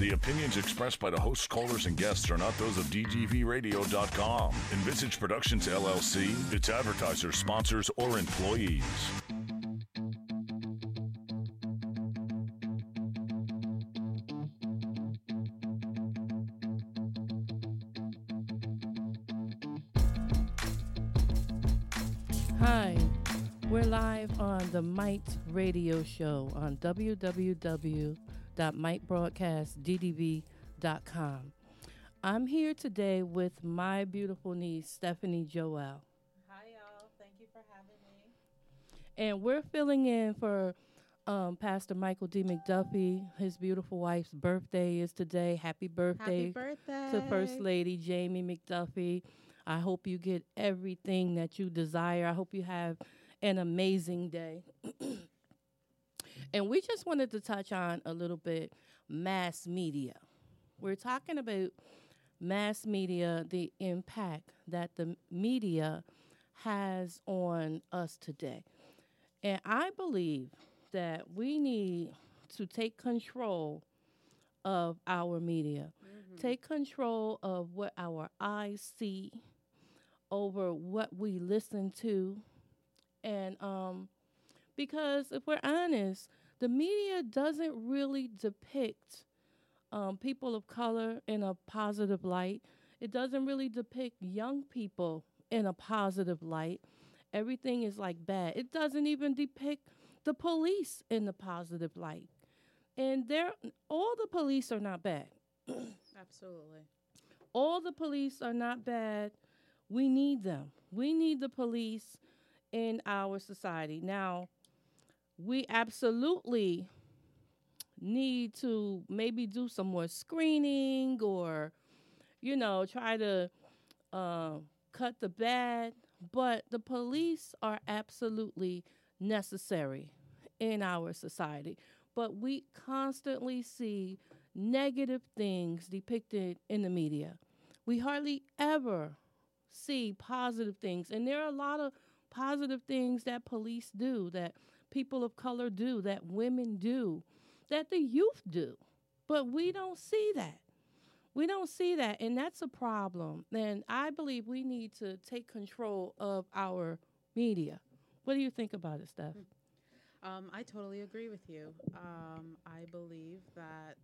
The opinions expressed by the hosts, callers, and guests are not those of DGVRadio.com, Envisage Productions LLC, its advertisers, sponsors, or employees. Hi, we're live on the Mite Radio Show on www.mitebroadcastddb.com. I'm here today with my beautiful niece, Stephanie Joel. Hi, y'all. Thank you for having me. And we're filling in for Pastor Michael D. McDuffie. His beautiful wife's birthday is today. Happy birthday, to First Lady Jamie McDuffie. I hope you get everything that you desire. I hope you have an amazing day. And we just wanted to touch on a little bit mass media. We're talking about mass media, the impact that the media has on us today. And I believe that we need to take control of our media, take control of what our eyes see, over what we listen to. And because if we're honest, the media doesn't really depict people of color in a positive light. It doesn't really depict young people in a positive light. Everything is like bad. It doesn't even depict the police in the positive light. And all the police are not bad. Absolutely. All the police are not bad. We need them. We need the police in our society. Now, we absolutely need to maybe do some more screening or, try to cut the bad. But the police are absolutely necessary in our society. But we constantly see negative things depicted in the media. We hardly ever see positive things. And there are a lot of positive things that police do, that people of color do, that women do, that the youth do. But we don't see that. We don't see that. And that's a problem. And I believe we need to take control of our media. What do you think about it, Steph? I totally agree with you. I believe that,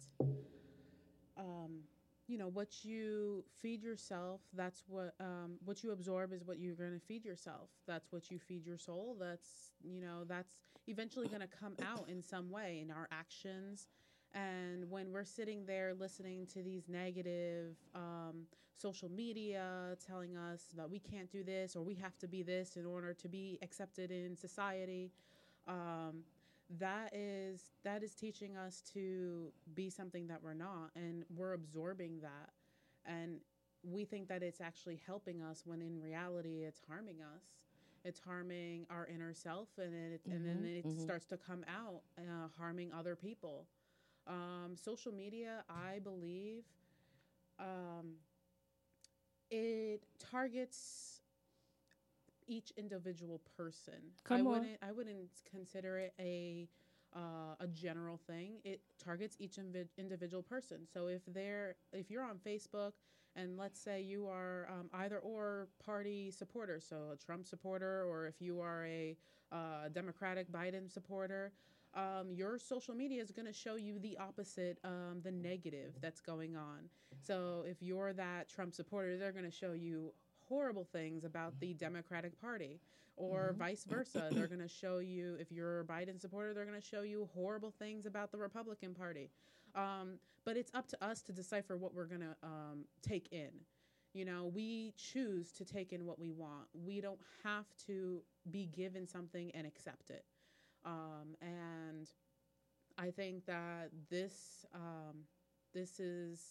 what you feed yourself, that's what you absorb is what you're going to feed yourself. That's what you feed your soul. That's eventually going to come out in some way in our actions. And when we're sitting there listening to these negative social media telling us that we can't do this or we have to be this in order to be accepted in society, that is teaching us to be something that we're not, and we're absorbing that, and we think that it's actually helping us when in reality it's harming us. It's harming our inner self, and then it starts to come out, harming other people. Social media, I believe, it targets each individual person. I wouldn't consider it a general thing. It targets each individual person. So if you're on Facebook, and let's say you are either or party supporter, so a Trump supporter, or if you are a Democratic Biden supporter, your social media is going to show you the opposite, the negative that's going on. So if you're that Trump supporter, they're going to show you horrible things about the Democratic Party, or vice versa. They're going to show you, if you're a Biden supporter, they're going to show you horrible things about the Republican Party. But it's up to us to decipher what we're going to take in. We choose to take in what we want. We don't have to be given something and accept it. And I think that this is.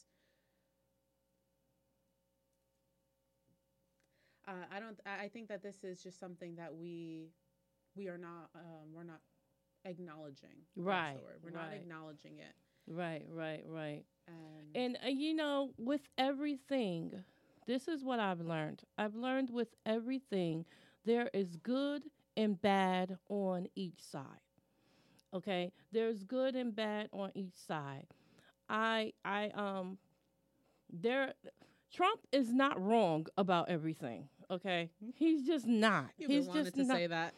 I think that this is just something that we are not. We're not acknowledging. Right. We're not acknowledging it. Right. And with everything, this is what I've learned. I've learned with everything, there is good and bad on each side. Okay? There's good and bad on each side. there Trump is not wrong about everything. Okay, he's just not. You've been wanting to say that.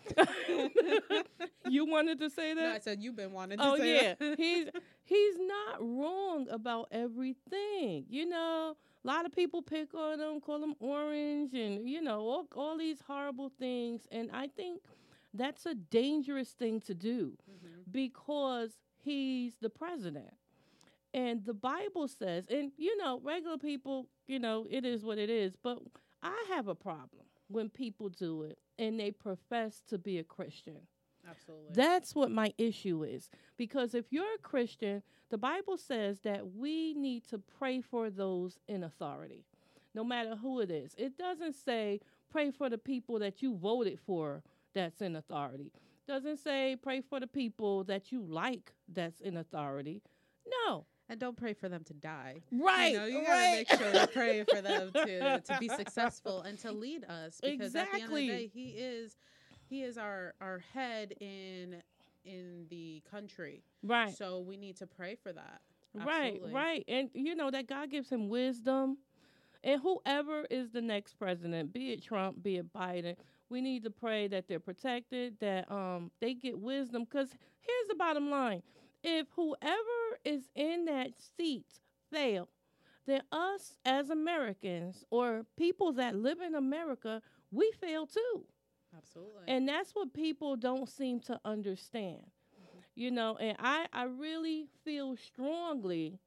You wanted to say that? No, I said you've been wanting to say that. He's not wrong about everything. You know, a lot of people pick on him, call him orange, and you know all these horrible things. And I think that's a dangerous thing to do because he's the president. And the Bible says, and you know, regular people, you know, it is what it is. But I have a problem when people do it and they profess to be a Christian. Absolutely. That's what my issue is. Because if you're a Christian, the Bible says that we need to pray for those in authority, no matter who it is. It doesn't say pray for the people that you voted for that's in authority. It doesn't say pray for the people that you like that's in authority. No. And don't pray for them to die. Right. You know, you gotta make sure you're praying for them to be successful and to lead us. Because at the end of the day, he is our head in the country. Right. So we need to pray for that. Absolutely. Right. And you know that God gives him wisdom. And whoever is the next president, be it Trump, be it Biden, we need to pray that they're protected, that they get wisdom. Because here's the bottom line. If whoever is in that seat fail, then us as Americans or people that live in America, we fail too. Absolutely. And that's what people don't seem to understand. You know, and I really feel strongly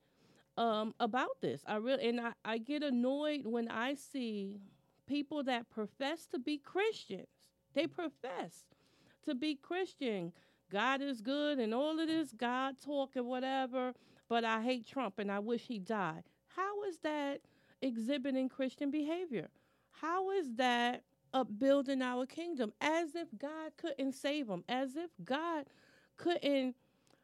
about this. I get annoyed when I see people that profess to be Christians. They profess to be Christian. God is good and all of this God talk and whatever, but I hate Trump and I wish he died. How is that exhibiting Christian behavior? How is that upbuilding our kingdom? As if God couldn't save him, as if God couldn't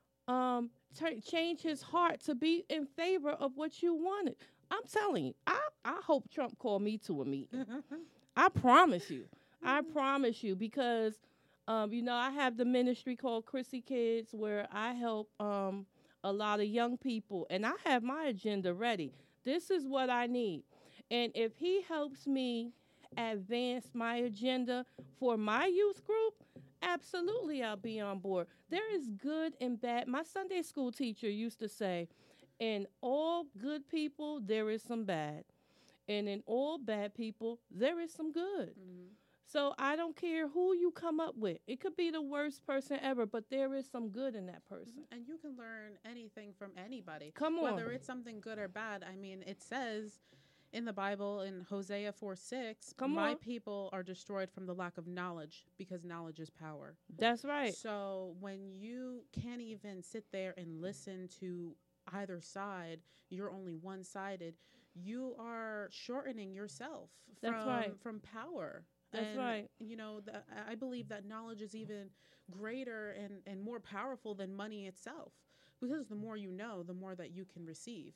change his heart to be in favor of what you wanted. I'm telling you, I hope Trump called me to a meeting. I promise you. I promise you, because you know, I have the ministry called Chrissy Kids where I help a lot of young people, and I have my agenda ready. This is what I need. And if he helps me advance my agenda for my youth group, absolutely I'll be on board. There is good and bad. My Sunday school teacher used to say, in all good people, there is some bad. And in all bad people, there is some good. Mm-hmm. So I don't care who you come up with. It could be the worst person ever, but there is some good in that person. And you can learn anything from anybody. Come on. Whether it's something good or bad. I mean, it says in the Bible in Hosea 4:6, my people are destroyed from the lack of knowledge because knowledge is power. That's right. So when you can't even sit there and listen to either side, you're only one-sided, you are shortening yourself from power. That's right. You know, I believe that knowledge is even greater and more powerful than money itself, because the more you know, the more that you can receive.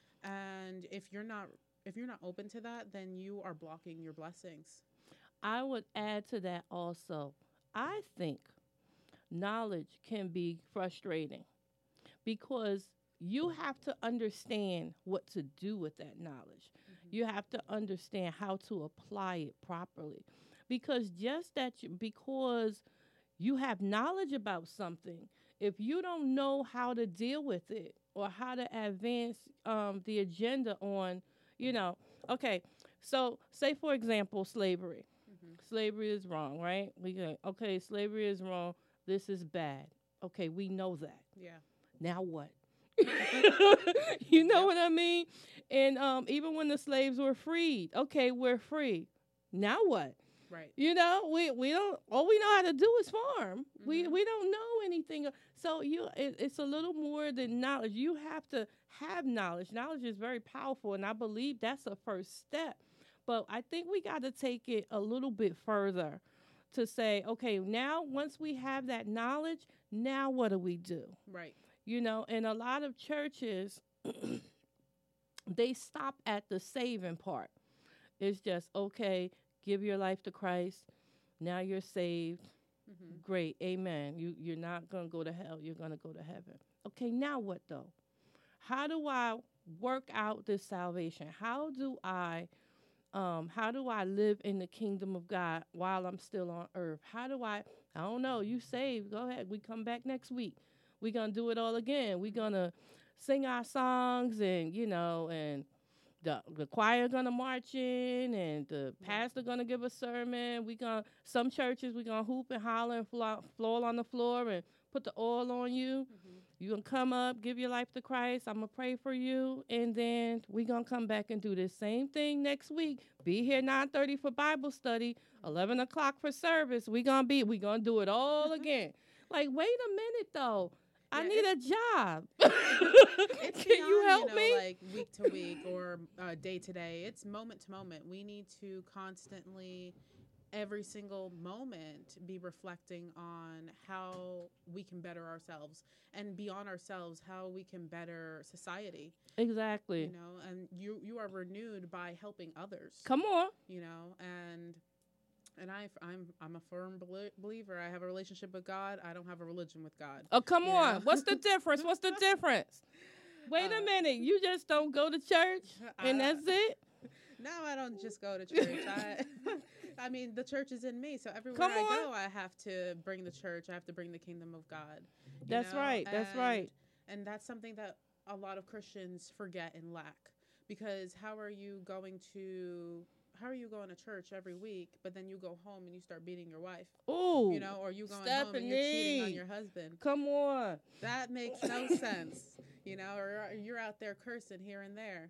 And if you're not open to that, then you are blocking your blessings. I would add to that also. I think knowledge can be frustrating because you have to understand what to do with that knowledge. Mm-hmm. You have to understand how to apply it properly. Because because you have knowledge about something, if you don't know how to deal with it or how to advance the agenda on, you know, okay, so say, for example, slavery. Mm-hmm. Slavery is wrong, right? Okay, slavery is wrong. This is bad. Okay, we know that. Yeah. Now what? You know what I mean? And even when the slaves were freed, okay, we're free. Now what? Right. You know, we don't. All we know how to do is farm. Mm-hmm. We don't know anything. So it's a little more than knowledge. You have to have knowledge. Knowledge is very powerful, and I believe that's a first step. But I think we got to take it a little bit further to say, okay, now once we have that knowledge, now what do we do? Right. You know, and a lot of churches, they stop at the saving part. It's just, okay, give your life to Christ. Now you're saved. Mm-hmm. Great. Amen. You're not going to go to hell. You're going to go to heaven. Okay, now what though? How do I work out this salvation? How do I live in the kingdom of God while I'm still on earth? I don't know, you saved, go ahead. We come back next week. We're going to do it all again. We're going to sing our songs and, and the choir going to march in and the pastor going to give a sermon. Some churches, we're going to hoop and holler and floor on the floor and put the oil on you. Mm-hmm. You're going to come up, give your life to Christ. I'm going to pray for you. And then we're going to come back and do this same thing next week. Be here 9:30 for Bible study, 11 o'clock for service. We're going to do it all again. Like, wait a minute, though. Yeah, I need a job. It's Can beyond, you help me? Like week to week or day to day. It's moment to moment. We need to constantly, every single moment, be reflecting on how we can better ourselves, and beyond ourselves, how we can better society. Exactly. And you are renewed by helping others. Come on. And I'm a firm believer. I have a relationship with God. I don't have a religion with God. Oh, come on. What's the difference? What's the difference? Wait a minute. You just don't go to church and that's it? No, I don't just go to church. I mean, the church is in me. So everywhere I go, I have to bring the church. I have to bring the kingdom of God. That's right. That's right. And that's something that a lot of Christians forget and lack. Because how are you going to church every week, but then you go home and you start beating your wife? Ooh, or you going home and you're cheating on your husband. Come on. That makes no sense. Or you're out there cursing here and there.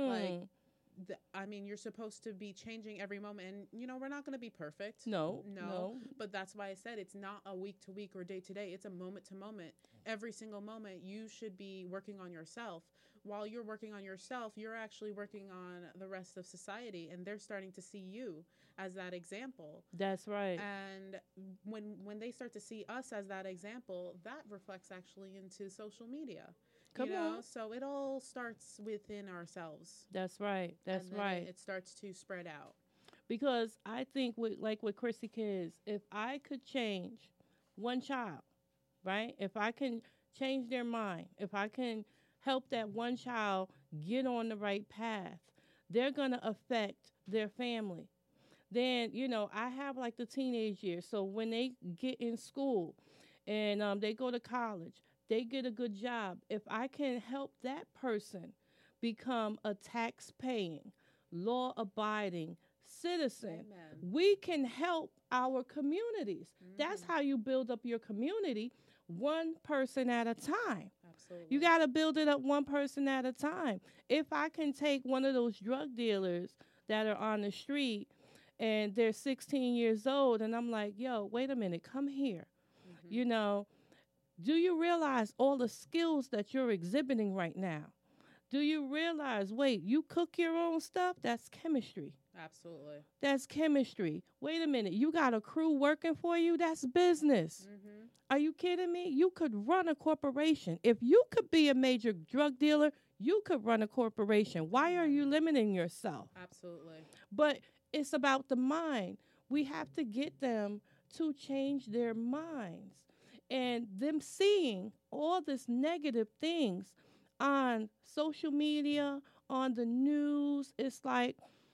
You're supposed to be changing every moment. And, we're not going to be perfect. No. But that's why I said it's not a week to week or day to day. It's a moment to moment. Every single moment, you should be working on yourself. While you're working on yourself, you're actually working on the rest of society, and they're starting to see you as that example. That's right. And when they start to see us as that example, that reflects actually into social media. Come on. So it all starts within ourselves. That's right. That's right. It starts to spread out. Because I think with Chrissy Kids, if I could change one child, right? If I can change their mind, if I can help that one child get on the right path, they're going to affect their family. Then, I have like the teenage years. So when they get in school and they go to college, they get a good job. If I can help that person become a tax-paying, law-abiding citizen, Amen. We can help our communities. Mm-hmm. That's how you build up your community, one person at a time. Absolutely. You got to build it up one person at a time. If I can take one of those drug dealers that are on the street and they're 16 years old and I'm like, yo, wait a minute, come here. Mm-hmm. Do you realize all the skills that you're exhibiting right now? Do you realize, wait, you cook your own stuff? That's chemistry. Absolutely. That's chemistry. Wait a minute, you got a crew working for you? That's business. Mm-hmm. Are you kidding me? You could run a corporation. If you could be a major drug dealer, you could run a corporation. Why are you limiting yourself? Absolutely. But it's about the mind. We have to get them to change their minds. And them seeing all this negative things on social media, on the news, it's like,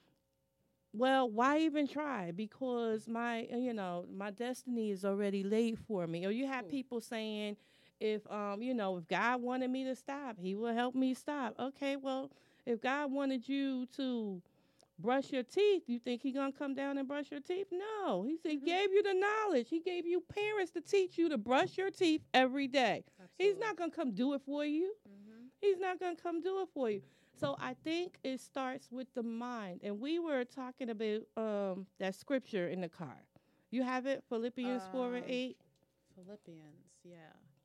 well, why even try? Because my destiny is already laid for me. Or you have people saying, if God wanted me to stop, he will help me stop. Okay, well, if God wanted you to brush your teeth, you think he's going to come down and brush your teeth? No. He gave you the knowledge. He gave you parents to teach you to brush your teeth every day. Absolutely. He's not going to come do it for you. Mm-hmm. He's not going to come do it for you. So I think it starts with the mind. And we were talking about that scripture in the car. You have it? Philippians 4:8? Philippians, yeah.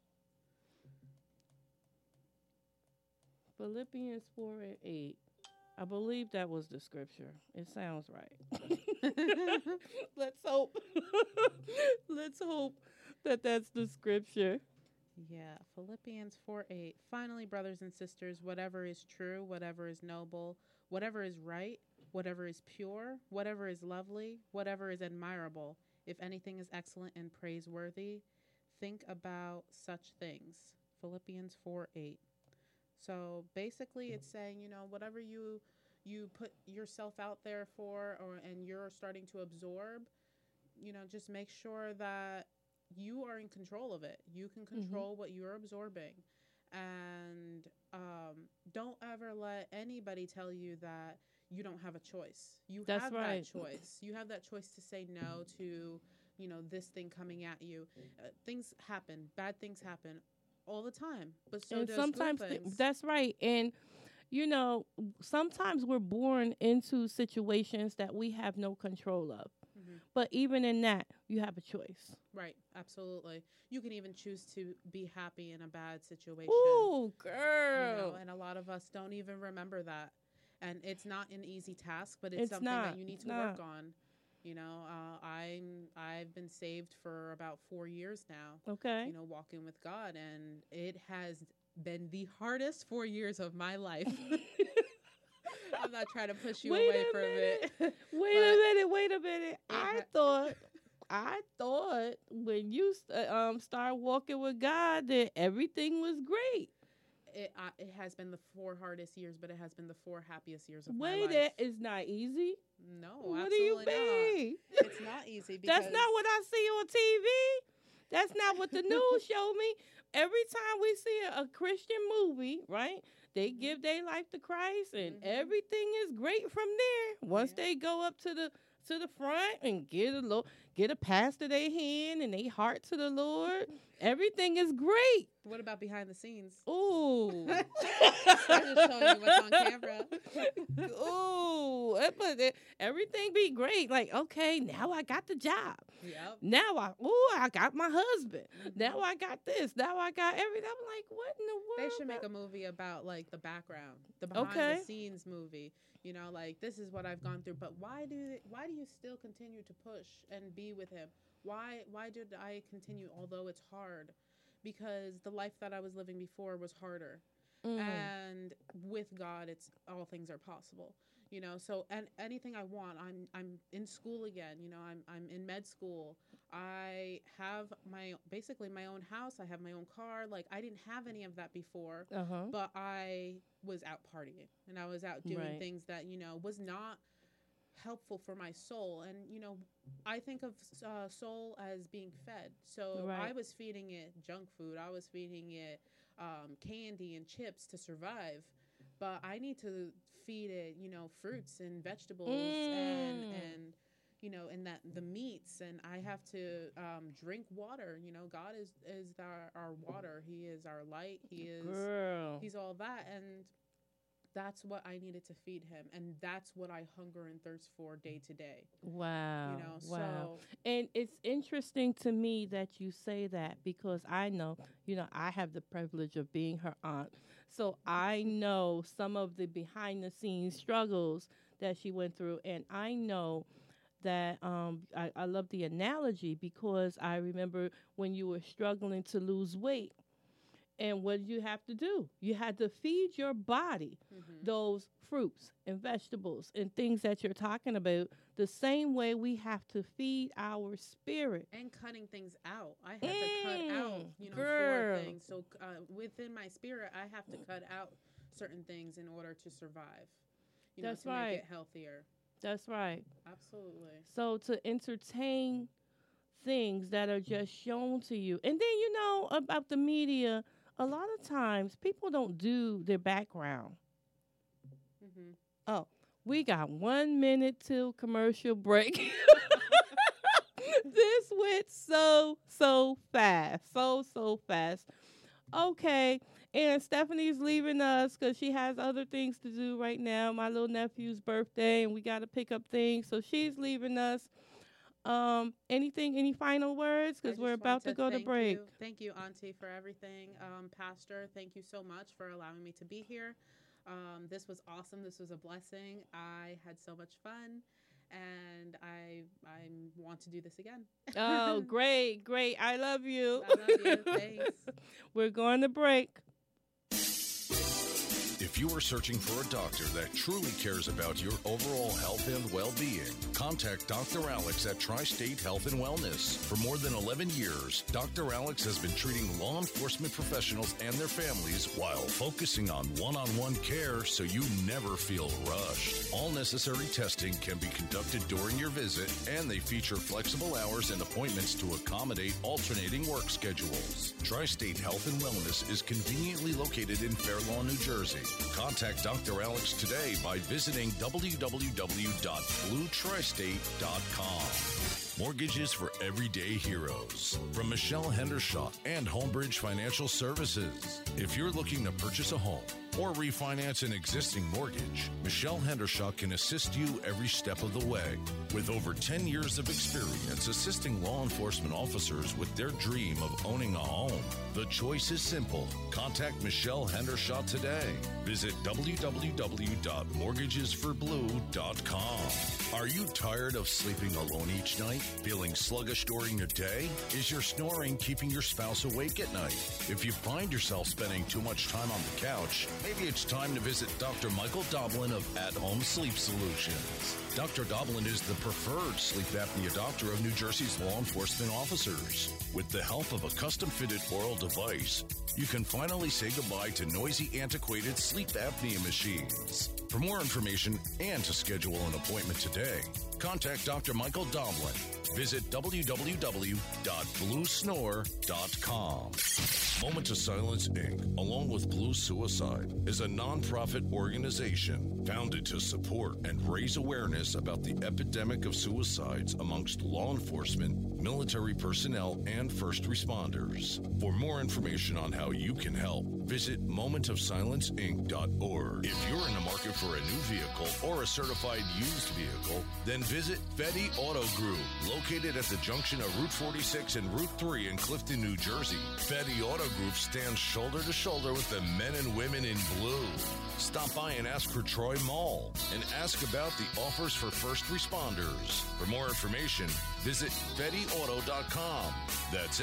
Philippians 4:8. I believe that was the scripture. It sounds right. Let's hope. Let's hope that that's the scripture. Yeah, Philippians 4:8. Finally, brothers and sisters, whatever is true, whatever is noble, whatever is right, whatever is pure, whatever is lovely, whatever is admirable, if anything is excellent and praiseworthy, think about such things. Philippians 4:8. So basically, it's saying, whatever you put yourself out there for, and you're starting to absorb, just make sure that you are in control of it. You can control what you're absorbing, and don't ever let anybody tell you that you don't have a choice. You have that choice. You have that choice to say no to, this thing coming at you. Things happen. Bad things happen all the time, but so does sometimes good things. That's right. And sometimes we're born into situations that we have no control of. But even in that, you have a choice. Right. Absolutely. You can even choose to be happy in a bad situation. Ooh, girl. And a lot of us don't even remember that. And it's not an easy task, but it's something that you need to work on. I've been saved for about 4 years now. Okay. Walking with God, and it has been the hardest 4 years of my life. I'm not trying to push you away from it. Wait a minute. I thought when you start walking with God that everything was great. It has been the 4 hardest years, but it has been the 4 happiest years of my life. Wait, that is not easy. No, what absolutely do you mean? Not. It's not easy. Because that's not what I see on TV. That's not what the news show me. Every time we see a Christian movie, right? They give their life to Christ, and everything is great from there. Once they go up to the front and get a pass to their hand and their heart to the Lord, everything is great. What about behind the scenes? Ooh. I'm just showing you what's on camera. Ooh. But everything be great. Like, okay, now I got the job. Yep. Now I got my husband. Now I got this. Now I got everything. I'm like, what in the world? They should make a movie about, like, the background, the behind the scenes movie. Like, this is what I've gone through. But why do you still continue to push and be with him? Why did I continue, although it's hard? Because the life that I was living before was harder. And with God, it's all things are possible. So and anything I want, I'm in school again. I'm in med school. I have basically my own house. I have my own car. Like, I didn't have any of that before, but I was out partying and I was out doing things that, was not helpful for my soul. And, I think of soul as being fed. So I was feeding it junk food. I was feeding it candy and chips to survive. But I need to feed it, fruits and vegetables and and that the meats, and I have to drink water. God is our water. He is our light. He's all that, and that's what I needed to feed him, and that's what I hunger and thirst for day to day. Wow. Wow. So, and it's interesting to me that you say that, because I know, I have the privilege of being her aunt. So I know some of the behind the scenes struggles that she went through, and I know that I love the analogy, because I remember when you were struggling to lose weight. And what did you have to do? You had to feed your body those fruits and vegetables and things that you're talking about, the same way we have to feed our spirit. And cutting things out. I had to cut out, 4 things. So within my spirit, I have to cut out certain things in order to survive, That's to right. make it healthier. That's right. Absolutely. So to entertain things that are just shown to you. And then, about the media, a lot of times people don't do their background. Oh, we got 1 minute till commercial break. This went so fast. So fast. Okay. And Stephanie's leaving us because she has other things to do right now. My little nephew's birthday, and we got to pick up things. So she's leaving us. Any final words? Because we're about to go to break. Thank you, Auntie, for everything. Pastor, thank you so much for allowing me to be here. This was awesome. This was a blessing. I had so much fun, and I want to do this again. Oh, great. I love you. I love you. Thanks. We're going to break. If you are searching for a doctor that truly cares about your overall health and well-being, contact Dr. Alex at Tri-State Health and Wellness. For more than 11 years, Dr. Alex has been treating law enforcement professionals and their families while focusing on one-on-one care so you never feel rushed. All necessary testing can be conducted during your visit, and they feature flexible hours and appointments to accommodate alternating work schedules. Tri-State Health and Wellness is conveniently located in Fair Lawn, New Jersey. Contact Dr. Alex today by visiting www.bluetristate.com. Mortgages for everyday heroes. From Michelle Hendershot and Homebridge Financial Services. If you're looking to purchase a home or refinance an existing mortgage, Michelle Hendershot can assist you every step of the way. With over 10 years of experience assisting law enforcement officers with their dream of owning a home, the choice is simple. Contact Michelle Hendershot today. Visit www.mortgagesforblue.com. Are you tired of sleeping alone each night? Feeling sluggish during the day? Is your snoring keeping your spouse awake at night? If you find yourself spending too much time on the couch, maybe it's time to visit Dr. Michael Doblin of At Home Sleep Solutions. Dr. Doblin is the preferred sleep apnea doctor of New Jersey's law enforcement officers. With the help of a custom-fitted oral device, you can finally say goodbye to noisy, antiquated sleep apnea machines. For more information and to schedule an appointment today, contact Dr. Michael Doblin. Visit www.bluesnore.com. Moment of Silence, Inc., along with Blue Suicide, is a nonprofit organization founded to support and raise awareness about the epidemic of suicides amongst law enforcement, military personnel, and first responders. For more information on how you can help, visit momentofsilenceinc.org. If you're in the market for a new vehicle or a certified used vehicle, then visit Fetty Auto Group, located at the junction of Route 46 and Route 3 in Clifton, New Jersey. Fetty Auto Group stands shoulder to shoulder with the men and women in blue. Stop by and ask for Troy Mall and ask about the offers for first responders. For more information, visit FettyAuto.com. That's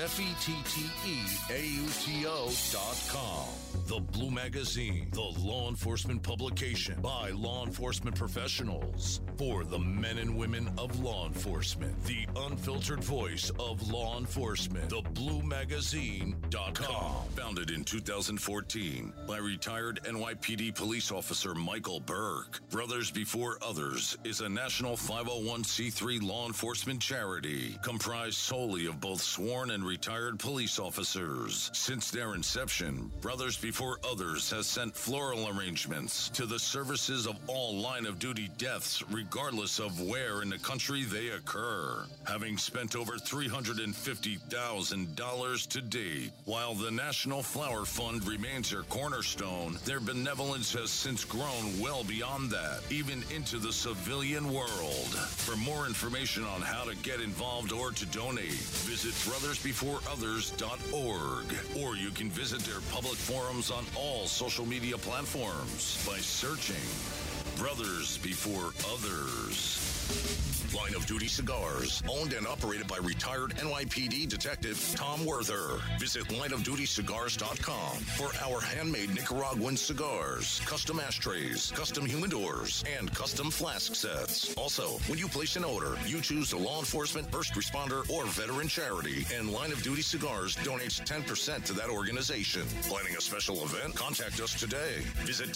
FettyAuto.com. The Blue Magazine, the law enforcement publication by law enforcement professionals for the men and women of law enforcement. The unfiltered voice of law enforcement. TheBlueMagazine.com. Founded in 2014 by retired NYPD police officer Michael Burke, Brothers Before Others is a national 501c3 law enforcement charity comprised solely of both sworn and retired police officers. Since their inception, Brothers Before Others has sent floral arrangements to the services of all line-of-duty deaths regardless of where in the country they occur, having spent over $350,000 to date. While the National Flower Fund remains their cornerstone, their benevolence has since grown well beyond that, even into the civilian world. For more information on how to get involved or to donate, visit brothersbeforeothers.org, or you can visit their public forums on all social media platforms by searching Brothers Before Others. Line of Duty Cigars, owned and operated by retired NYPD Detective Tom Werther. Visit lineofdutycigars.com for our handmade Nicaraguan cigars, custom ashtrays, custom humidors, and custom flask sets. Also, when you place an order, you choose the law enforcement, first responder, or veteran charity, and Line of Duty Cigars donates 10% to that organization. Planning a special event? Contact us today. Visit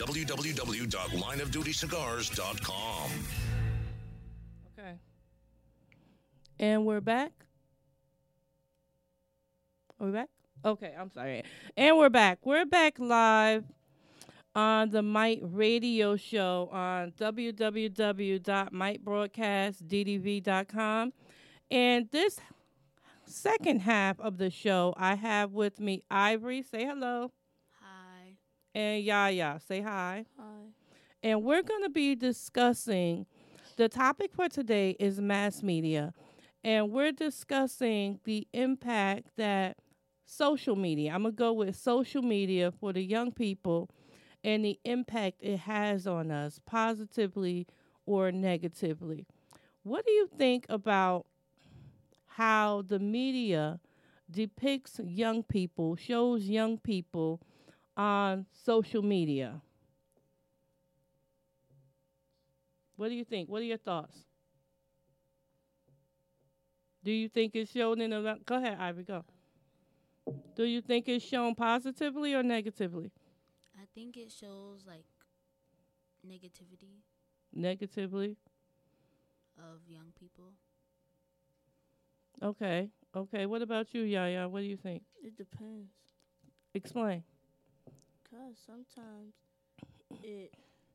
www.lineofdutycigars.com. Okay. And we're back. Are we back? Okay, I'm sorry. And we're back. We're back live on the Mite Radio Show on www.mitebroadcastddv.com. And this second half of the show, I have with me Ivory. Say hello. Hi. And Yaya. Say hi. Hi. And we're going to be discussing, the topic for today is mass media. And we're discussing the impact that social media, I'm going to go with social media for the young people, and the impact it has on us, positively or negatively. What do you think about how the media depicts young people, shows young people on social media? What do you think? What are your thoughts? Do you think it's shown in a... Go ahead, Ivy, go. Do you think it's shown positively or negatively? I think it shows, like, negativity. Negatively? Of young people. Okay. Okay. What about you, Yaya? What do you think? It depends. Explain. Because sometimes it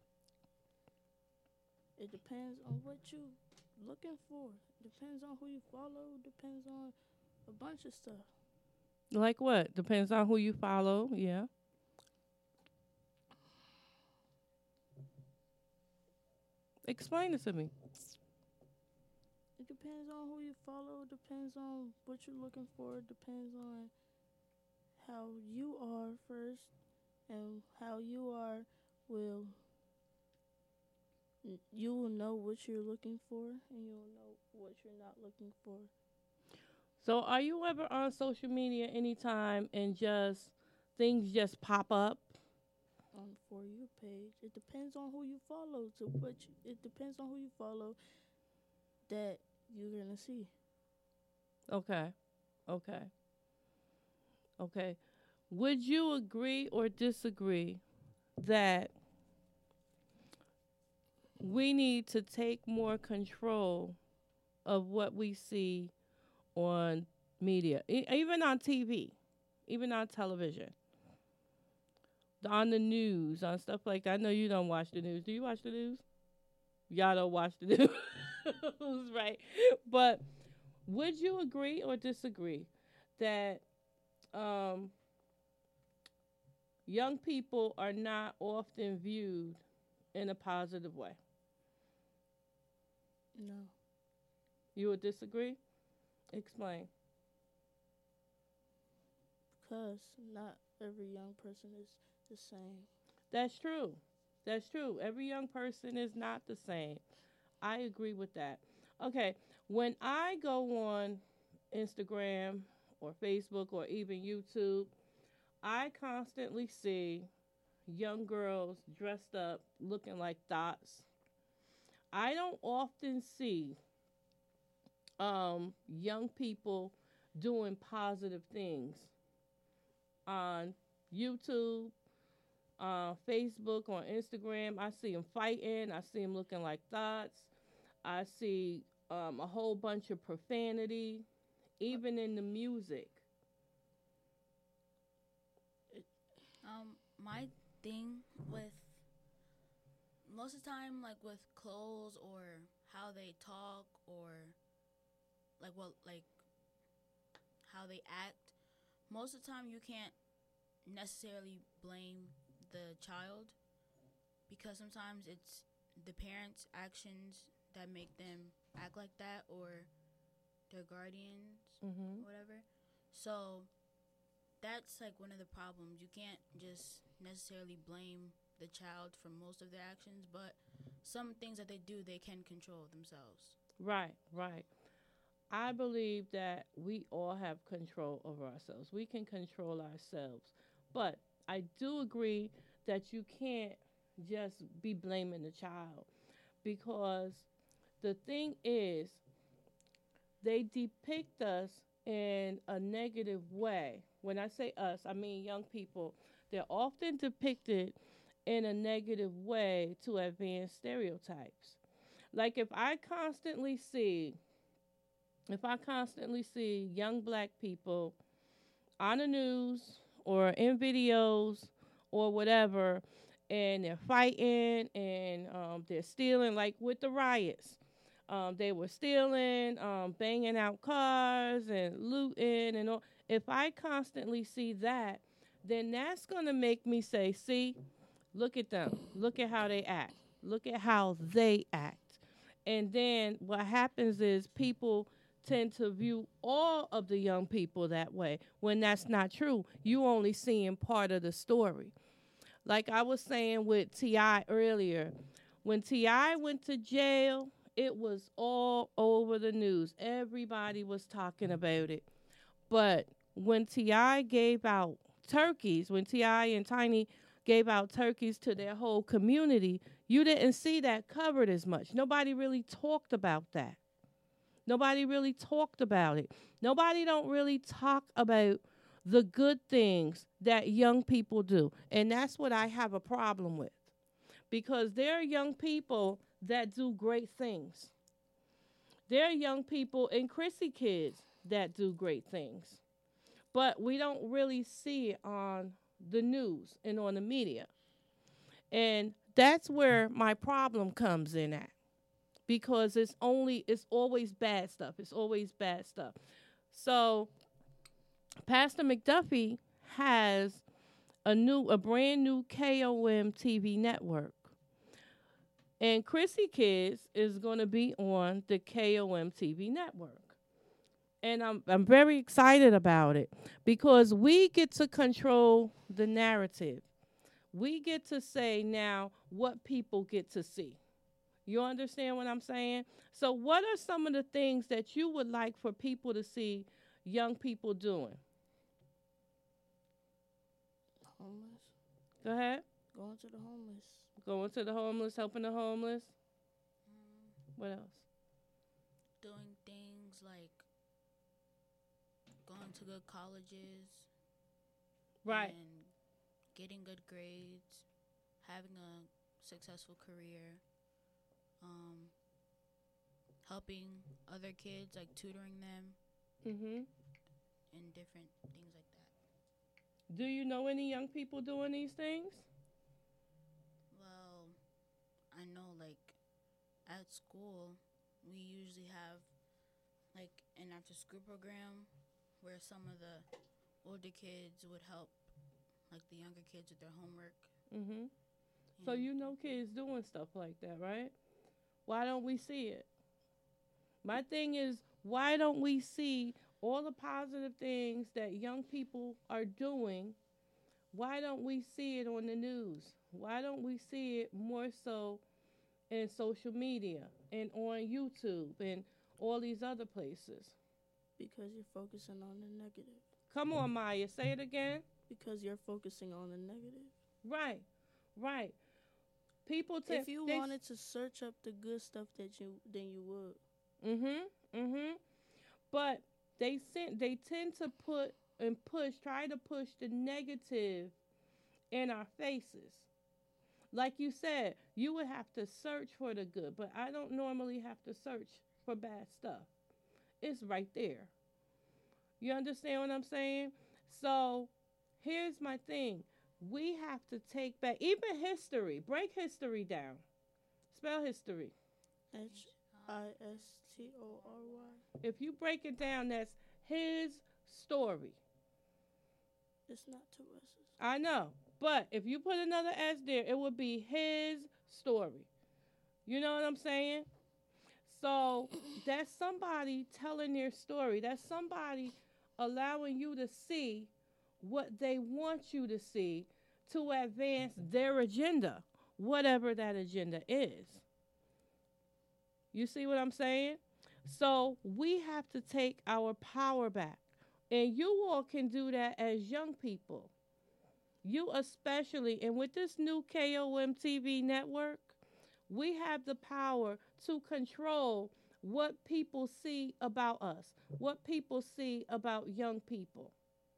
depends on what you looking for. Depends on who you follow. Depends on a bunch of stuff. Like what? Depends on who you follow. Yeah. Explain it to me. It depends on who you follow. Depends on what you're looking for. Depends on how you are first, and how you are will you will know what you're looking for, and you'll know what you're not looking for. So, are you ever on social media anytime and just things just pop up? On For You page, it depends on who you follow. It depends on who you follow that you're gonna see. Okay. Okay. Okay. Would you agree or disagree that we need to take more control of what we see on media, even on TV, even on television, on the news, on stuff like that? I know you don't watch the news. Do you watch the news? Y'all don't watch the news, right? But would you agree or disagree that young people are not often viewed in a positive way? No. You would disagree? Explain. Because not every young person is the same. That's true. That's true. Every young person is not the same. I agree with that. Okay, when I go on Instagram or Facebook or even YouTube, I constantly see young girls dressed up looking like dots. I don't often see young people doing positive things on YouTube, Facebook, on Instagram. I see them fighting. I see them looking like thoughts. I see a whole bunch of profanity, even in the music. My thing with most of the time, like with clothes or how they talk or like how they act, most of the time you can't necessarily blame the child, because sometimes it's the parents' actions that make them act like that, or their guardians, or whatever. So that's like one of the problems. You can't just necessarily blame the child for most of their actions, but some things that they do, they can control themselves. Right, right. I believe that we all have control over ourselves. We can control ourselves. But I do agree that you can't just be blaming the child, because the thing is, they depict us in a negative way. When I say us, I mean young people. They're often depicted in a negative way to advance stereotypes. Like if I constantly see young black people on the news or in videos or whatever, and they're fighting and they're stealing, like with the riots. They were stealing, banging out cars and looting and all. If I constantly see that, then that's going to make me say, see, look at them. Look at how they act. Look at how they act. And then what happens is people tend to view all of the young people that way, when that's not true. You only seeing part of the story. Like I was saying with T.I. earlier, when T.I. went to jail, it was all over the news. Everybody was talking about it. But when T.I. gave out turkeys, when T.I. and Tiny gave out turkeys to their whole community, You didn't see that covered as much. Nobody really talked about that. Nobody really talked about it. Nobody don't really talk about the good things that young people do. And that's what I have a problem with. Because there are young people that do great things. There are young people and Chrissy kids that do great things. But we don't really see it on the news and on the media. And that's where my problem comes in at. Because it's always bad stuff. It's always bad stuff. So Pastor McDuffie has a brand new KOM TV network. And Chrissy Kids is going to be on the KOM TV network. And I'm very excited about it because we get to control the narrative. We get to say now what people get to see. You understand what I'm saying? So what are some of the things that you would like for people to see young people doing? Homeless. Go ahead. Going to the homeless. Going to the homeless, helping the homeless. What else? Doing things like going to good colleges. Right. And getting good grades. Having a successful career. Helping other kids, like tutoring them. And different things like that. Do you know any young people doing these things? Well, I know, like, at school, we usually have, like, an after-school program where some of the older kids would help, like, the younger kids with their homework. So you know kids doing stuff like that, right? Why don't we see it? My thing is, why don't we see all the positive things that young people are doing? Why don't we see it on the news? Why don't we see it more so in social media and on YouTube and all these other places? Because you're focusing on the negative. Come on, Maya, say it again. Because you're focusing on the negative. Right, right. People if you wanted to search up the good stuff then you would. But they tend to try to push the negative in our faces. Like you said, you would have to search for the good, but I don't normally have to search for bad stuff. It's right there. You understand what I'm saying? So here's my thing. We have to take back, even history, break history down. Spell history. History. If you break it down, that's his story. It's not two S's. I know. But if you put another S there, it would be his story. You know what I'm saying? So that's somebody telling their story. That's somebody allowing you to see what they want you to see to advance their agenda, whatever that agenda is. You see what I'm saying? So we have to take our power back. And you all can do that as young people. You especially, and with this new KOM TV network, we have the power to control what people see about us, what people see about young people.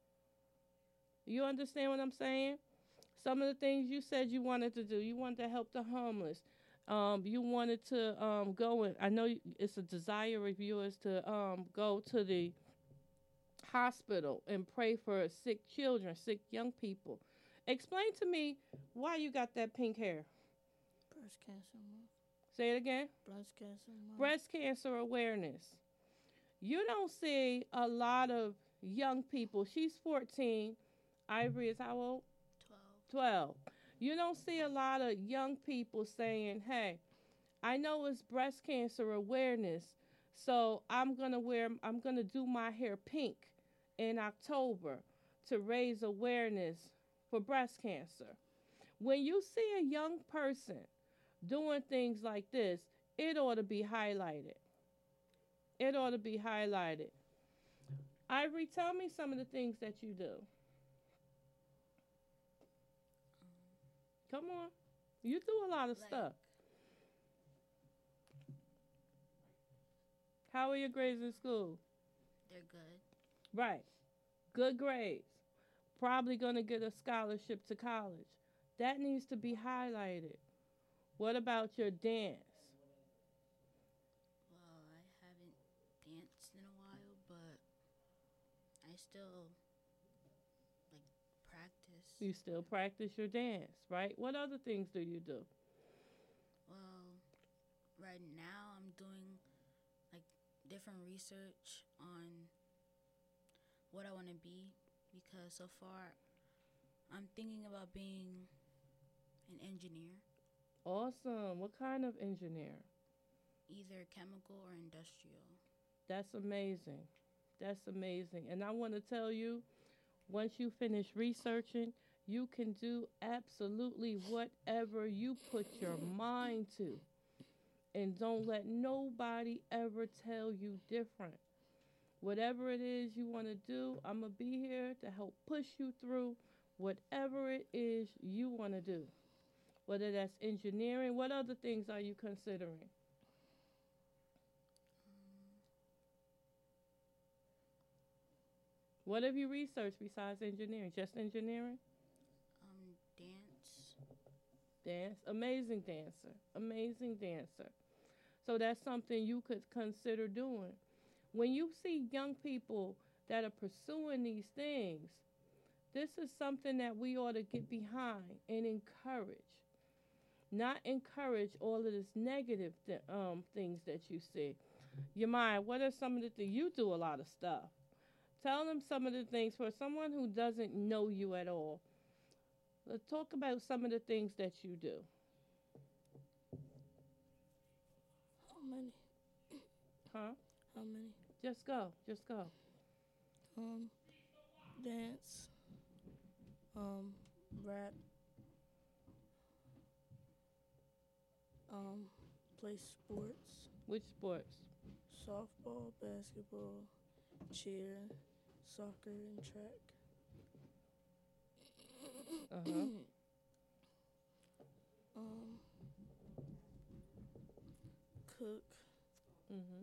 You understand what I'm saying? Some of the things you said you wanted to do. You wanted to help the homeless. You wanted to go and I know it's a desire of yours to go to the hospital and pray for sick children, sick young people. Explain to me why you got that pink hair. Breast cancer month. Say it again. Breast cancer month. Breast cancer awareness. You don't see a lot of young people. She's 14. Ivory is how old? 12. You don't see a lot of young people saying, hey, I know it's breast cancer awareness, so I'm going to do my hair pink in October to raise awareness for breast cancer. When you see a young person doing things like this, it ought to be highlighted. It ought to be highlighted. Ivory, tell me some of the things that you do. Come on. You do a lot of stuff. How are your grades in school? They're good. Right. Good grades. Probably going to get a scholarship to college. That needs to be highlighted. What about your dance? Well, I haven't danced in a while, but I still like practice. You still practice your dance, right? What other things do you do? Well, right now I'm doing like different research on what I want to be because so far I'm thinking about being an engineer. Awesome. What kind of engineer? Either chemical or industrial. That's amazing. That's amazing. And I want to tell you, once you finish researching, you can do absolutely whatever you put your mind to. And don't let nobody ever tell you different. Whatever it is you want to do, I'm going to be here to help push you through whatever it is you want to do. Whether that's engineering, what other things are you considering? What have you researched besides engineering? Just engineering? Dance. Dance. Amazing dancer. Amazing dancer. So that's something you could consider doing. When you see young people that are pursuing these things, this is something that we ought to get behind and encourage. Not encourage all of this negative things that you see. Yamai, what are some of the things? You do a lot of stuff. Tell them some of the things for someone who doesn't know you at all. Let's talk about some of the things that you do. How many? Huh? How many? Just go. Just go. Dance. Rap. Play sports. Which sports? Softball, basketball, cheer, soccer, and track. Uh-huh. Cook. Mm-hmm.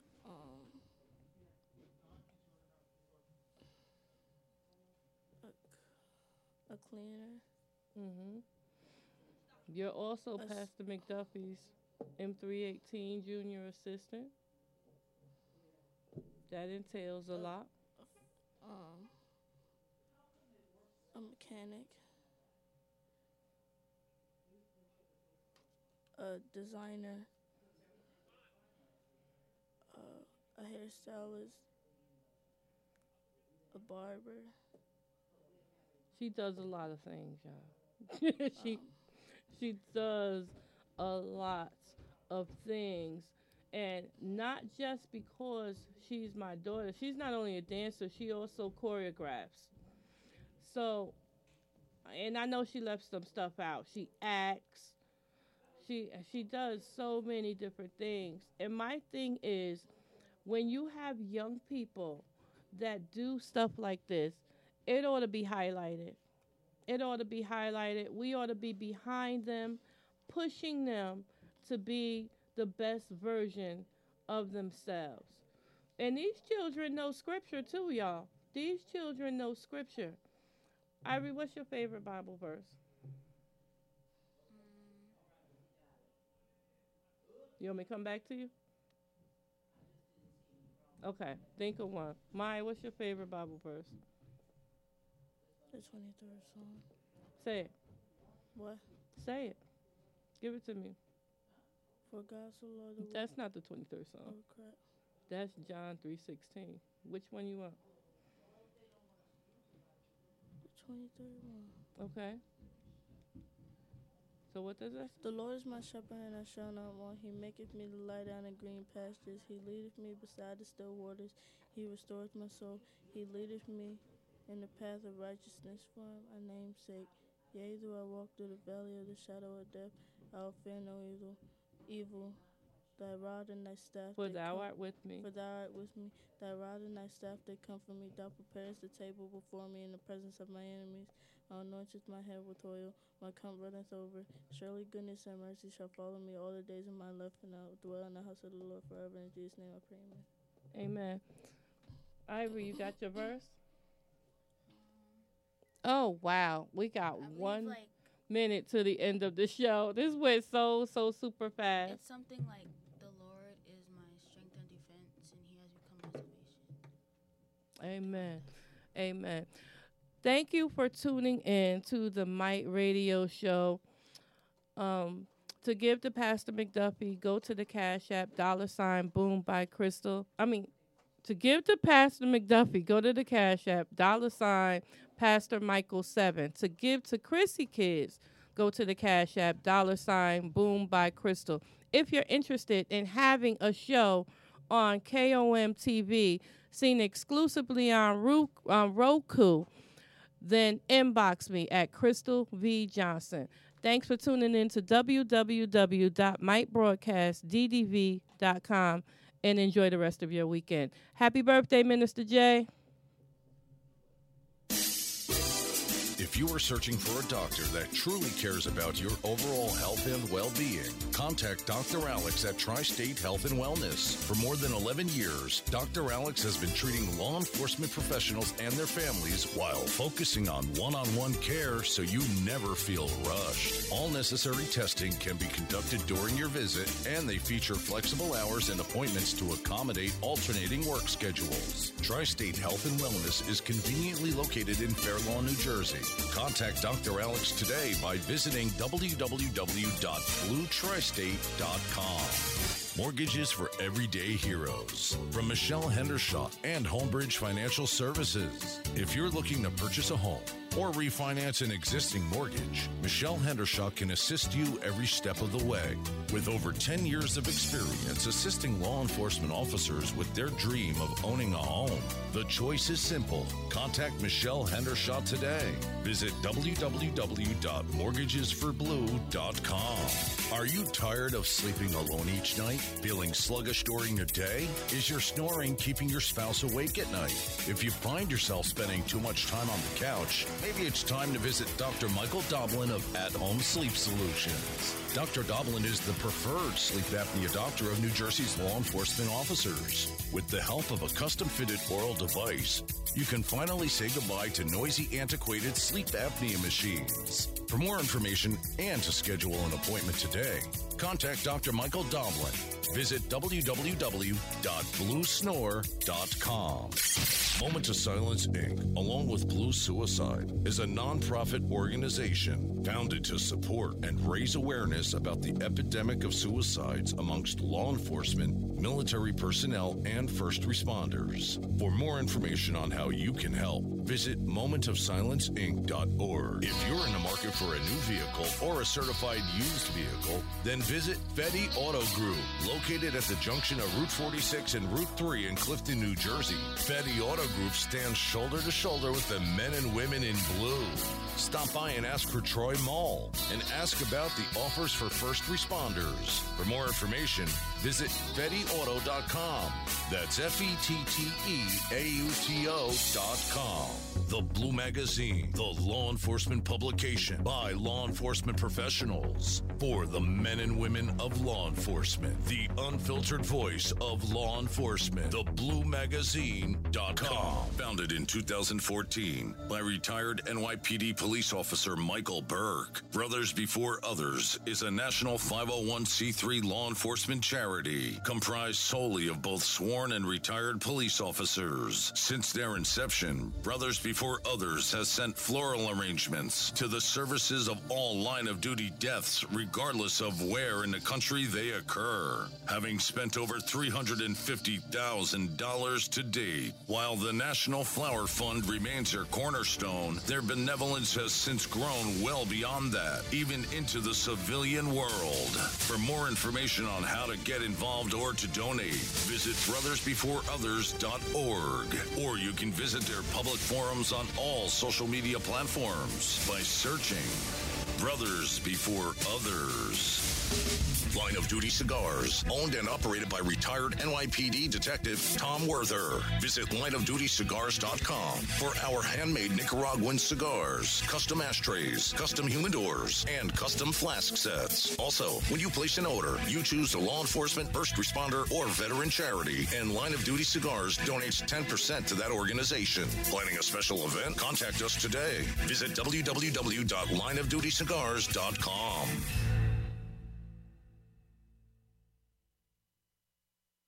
A cleaner. Mm-hmm. You're also Pastor McDuffie's M318 junior assistant. That entails a lot. A mechanic. A designer. A hairstylist. A barber. She does a lot of things, y'all. She does a lot of things. And not just because she's my daughter. She's not only a dancer, she also choreographs. So, and I know she left some stuff out. She acts. She does so many different things. And my thing is, when you have young people that do stuff like this, it ought to be highlighted. It ought to be highlighted. We ought to be behind them, pushing them to be the best version of themselves. And these children know scripture too, y'all. These children know scripture. Ivory, what's your favorite Bible verse? You want me to come back to you? Okay, think of one. Maya, what's your favorite Bible verse? The 23rd Psalm. Say it. What? Say it. Give it to me. For God so loved the world. That's not the 23rd Psalm. Oh, crap. That's John 3:16. Which one you want? The 23rd one. Okay. So what does that say? The Lord is my shepherd, and I shall not want. He maketh me to lie down in green pastures. He leadeth me beside the still waters. He restoreth my soul. He leadeth me in the path of righteousness for my name's sake. Yea, though I walk through the valley of the shadow of death, I will fear no evil. thy rod and thy staff. For thou art with me. For thou art with me. Thy rod and thy staff, they comfort me. Thou preparest the table before me in the presence of my enemies. Thou anointest my head with oil. My cup runneth over. Surely goodness and mercy shall follow me all the days of my life, and I will dwell in the house of the Lord forever. In Jesus' name I pray, amen. Amen. Ivory, you got your verse? Oh, wow. We got 1 minute to the end of the show. This went so super fast. It's something like, the Lord is my strength and defense, and he has become my salvation. Amen. Amen. Thank you for tuning in to the Might Radio Show. To give to Pastor McDuffie, go to the Cash App, $boom by Crystal. To give to Pastor McDuffie, go to the Cash App, Pastor Michael 7. To give to Chrissy Kids, go to the Cash App, $boom by Crystal. If you're interested in having a show on KOM TV, seen exclusively on Roku, then inbox me at Crystal V. Johnson. Thanks for tuning in to www.mightbroadcastddv.com and enjoy the rest of your weekend. Happy birthday, Minister J. If you are searching for a doctor that truly cares about your overall health and well-being, contact Dr. Alex at Tri-State Health and Wellness. For more than 11 years, Dr. Alex has been treating law enforcement professionals and their families while focusing on one-on-one care so you never feel rushed. All necessary testing can be conducted during your visit, and they feature flexible hours and appointments to accommodate alternating work schedules. Tri-State Health and Wellness is conveniently located in Fair Lawn, New Jersey. Contact Dr. Alex today by visiting www.bluetristate.com. Mortgages for everyday heroes. From Michelle Hendershot and Homebridge Financial Services. If you're looking to purchase a home or refinance an existing mortgage, Michelle Hendershot can assist you every step of the way. With over 10 years of experience assisting law enforcement officers with their dream of owning a home, the choice is simple. Contact Michelle Hendershot today. Visit www.mortgagesforblue.com. Are you tired of sleeping alone each night? Feeling sluggish during the day? Is your snoring keeping your spouse awake at night? If you find yourself spending too much time on the couch, maybe it's time to visit Dr. Michael Doblin of At Home Sleep Solutions. Dr. Doblin is the preferred sleep apnea doctor of New Jersey's law enforcement officers. With the help of a custom-fitted oral device, you can finally say goodbye to noisy, antiquated sleep apnea machines. For more information and to schedule an appointment today, contact Dr. Michael Doblin. Visit www.bluesnore.com. Moment of Silence, Inc., along with Blue Suicide, is a nonprofit organization founded to support and raise awareness about the epidemic of suicides amongst law enforcement, military personnel, and first responders. For more information on how you can help, visit momentofsilenceinc.org. If you're in the market for a new vehicle or a certified used vehicle, then visit Fetty Auto Group, located at the junction of Route 46 and Route 3 in Clifton, New Jersey. Fetty Auto Group stands shoulder to shoulder with the men and women in blue. Stop by and ask for Troy Mall and ask about the offers for first responders. For more information, visit FettyAuto.com. That's FettyAuto.com. The Blue Magazine, the law enforcement publication by law enforcement professionals for the men and women of law enforcement. The unfiltered voice of law enforcement. TheBlueMagazine.com. Founded in 2014 by retired NYPD police officer Michael Burke. Brothers Before Others is a national 501c3 law enforcement charity comprised solely of both sworn and retired police officers. Since their inception, Brothers Before Others has sent floral arrangements to the services of all line-of-duty deaths, regardless of where in the country they occur, having spent over $350,000 to date. While the National Flower Fund remains their cornerstone, their benevolence has since grown well beyond that, even into the civilian world. For more information on how to get involved or to donate, visit brothersbeforeothers.org, or you can visit their public forums on all social media platforms by searching Brothers Before Others. Line of Duty Cigars, owned and operated by retired NYPD Detective Tom Werther. Visit lineofdutycigars.com for our handmade Nicaraguan cigars, custom ashtrays, custom humidors, and custom flask sets. Also, when you place an order, you choose a law enforcement, first responder, or veteran charity, and Line of Duty Cigars donates 10% to that organization. Planning a special event? Contact us today. Visit www.lineofdutycigars.com.